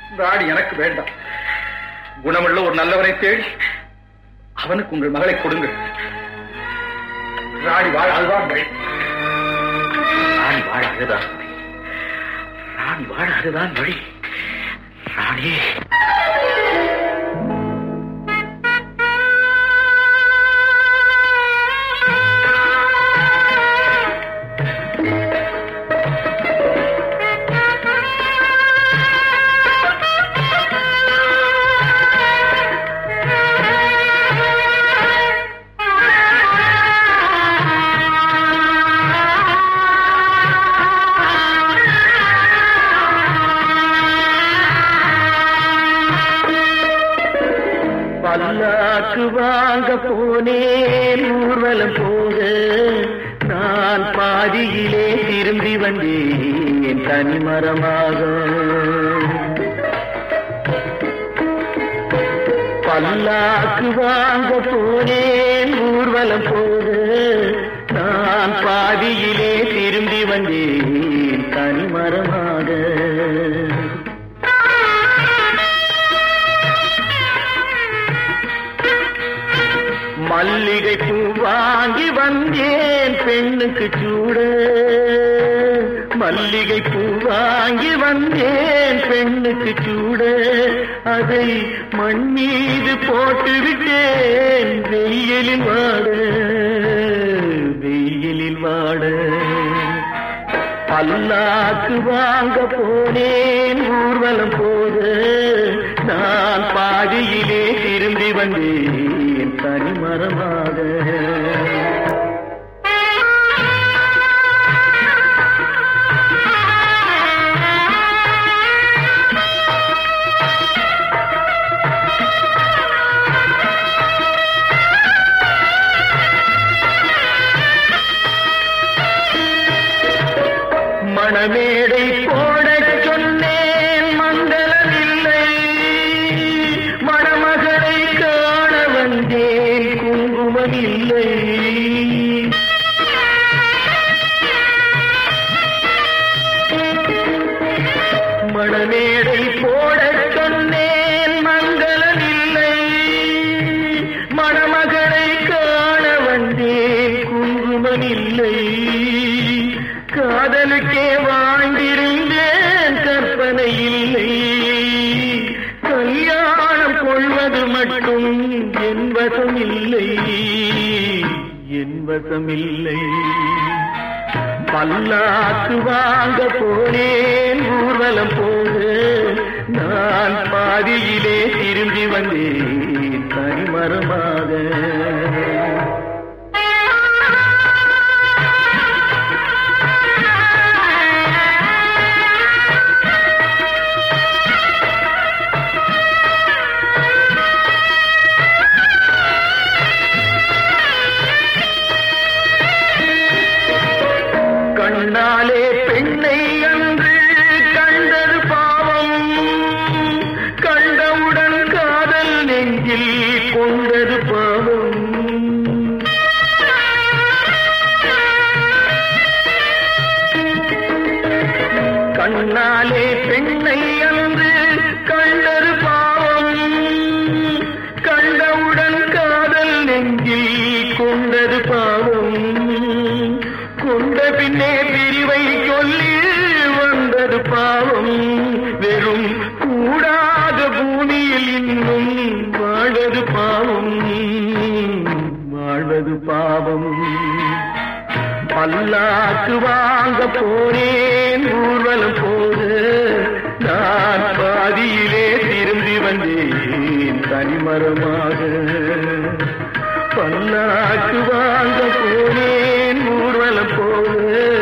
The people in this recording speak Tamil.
ராணி எனக்கு வேண்டாம். குணமுள்ள ஒரு நல்லவரை தேடி அவனுக்கு உங்கள் மகளை கொடுங்கள். ராணி வாழ அதுதான் வழி. ராணி வாழ அதுதான் வழி. ராணி வாழ அதுதான் வழி. ராணி பல்லாக்கு வாங்க போனேன் ஊர்வலம் போக, நான் பாதியிலே திரும்பி வந்தேன் தனிமரமாக. பல்லாக்கு வாங்க போனேன் ஊர்வலம் போக, நான் பாதியிலே திரும்பி வந்தேன் தனிமரமாக. மல்லிகை பூ வாங்கி வந்தேன் பெண்ணுக்கு சூட, மல்லிகை பூ வாங்கி வந்தேன் பெண்ணுக்கு சூட, அதை மண் மீது போட்டு விட்டேன் வெயிலில் வாட, வெயிலில் வாட. பல்லாக்கு வாங்க போனேன் ஊர்வலம் போத, நான் பாதியிலே திரும்பி வந்தேன் தனிமரமாக. மணமேடை போடச் சொன்னேன் மங்களம் இல்லை, மணமகளை காண வந்தேன் குங்குமம் இல்லை. மணமேடை போடச் சொன்னேன் மங்களம் இல்லை, மணமகளை காண வந்தேன் குங்குமம் இல்லை. காதலுக்கே வாழ்ந்திருந்தேன் கற்பனை இல்லை, கல்யாணம் கொள்வது மட்டும் என் வசம் இல்லை, என் வசம் இல்லை. பல்லாக்கு வாங்க போனேன் ஊர்வலம் போக, நான் பாதியிலே திரும்பி வந்தேன் தனிமரமாக. கண்ணாலே பெண்ணை அன்று கண்டது பாவம், கண்டவுடன் காதல் நெஞ்சில் கொண்டது பாவம். கண்ணாலே பெண்ணை அன்று கண்டது பாவம், கண்டவுடன் காதல் நெஞ்சில் கொண்டது பாவம். கொண்ட பின்னே பிரிவை சொல்லி வந்தது பாவம், வெறும் கூடாத பூமியில் இன்னும் வாழ்வது பாவம், வாழ்வது பாவம். பல்லாக்கு வாங்க போனேன் ஊர்வலம் போக, நான் பாதியிலே திரும்பி வந்தேன் தனிமரமாக. பல்லாக்கு வாங்க போனேன் ஊர்வலம் போக,